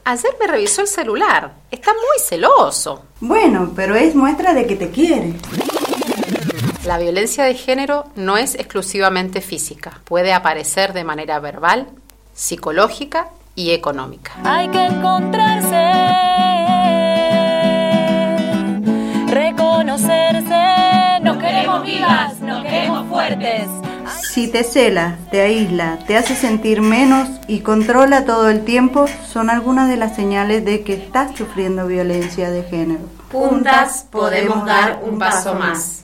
Ayer me revisó el celular. Está muy celoso. Bueno, pero es muestra de que te quiere. La violencia de género no es exclusivamente física. Puede aparecer de manera verbal, psicológica y económica. Hay que encontrarse, reconocerse. Nos queremos vivas, nos queremos fuertes. Si te cela, te aísla, te hace sentir menos y controla todo el tiempo, son algunas de las señales de que estás sufriendo violencia de género. Juntas podemos dar un paso más.